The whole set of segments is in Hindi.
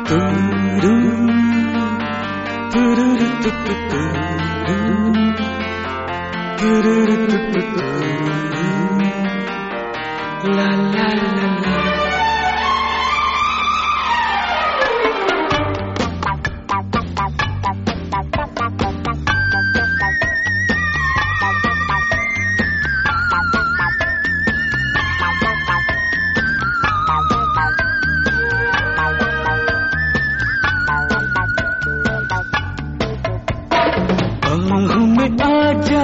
La la la la. बाहों में आजा,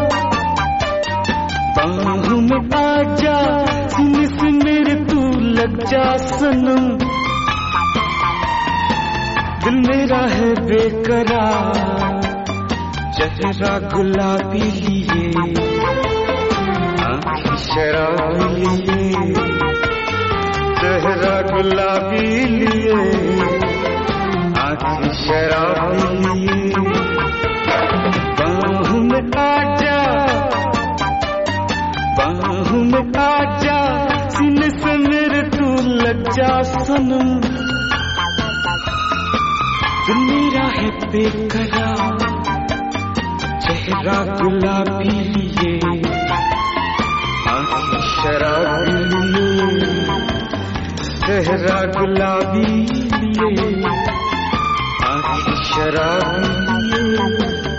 बाहों में आजा, सीने से मेरे तू लग जा सनम। दिल मेरा है बेकरार, चेहरा गुलाबी लिए, आँखें शराबी लिए, चेहरा गुलाबी लिए, आँखें शराबी लिए। बाहों में आजा, बाहों में आजा, सीने से मेरे तू लग जा सनम। दिल मेरा है बेकरार, चेहरा गुलाबी लिए, आँखें शराबी लिए, चेहरा गुलाबी लिए, आँखें शराबी लिए।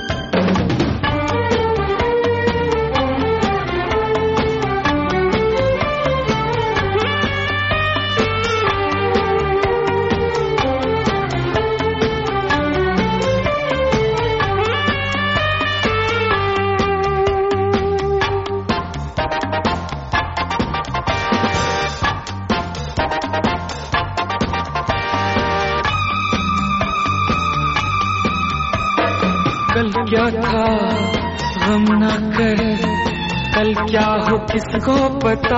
कल क्या था गम ना कर, कल क्या हो किसको पता।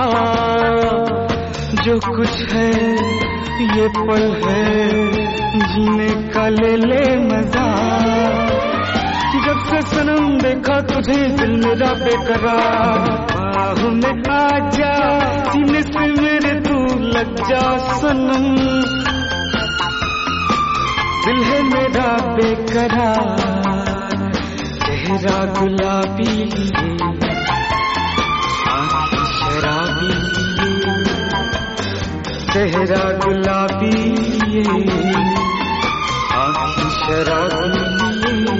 जो कुछ है ये पल है, जीने का ले ले मजा। जब से सनम देखा तुझे दिल मेरा बेकरार। बाहों में आजा, सीने से मेरे तू लग जा सनम। दिल है मेरा बेकरार, चेहरा गुलाबी लिए, आँखें शराबी लिए, चेहरा गुलाबी लिए, आँखें शराबी लिए।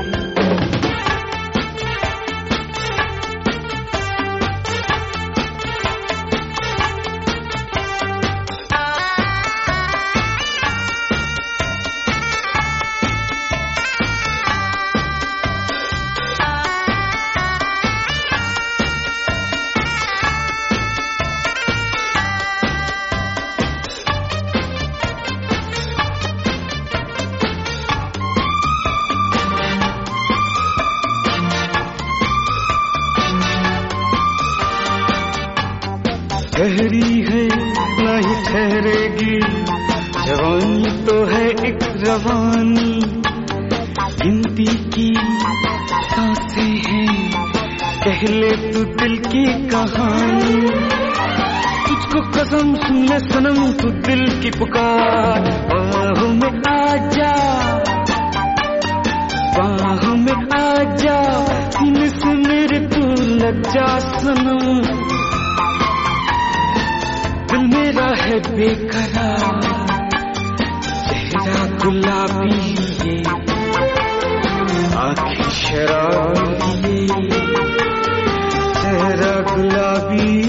ठहरी है नहीं ठहरेगी, जवानी तो है एक रवानी। गिनती की सांसें हैं, कह ले तू दिल की कहानी। तुझको कसम सुन ले सनम, तू दिल की पुकार। बाहों में आजा, बाहों में आजा, सीने से मेरे तू लग जा सनम। दिल मेरा है बेकरार, चेहरा गुलाबी लिए, आँखें शराबी लिए, चेहरा गुलाबी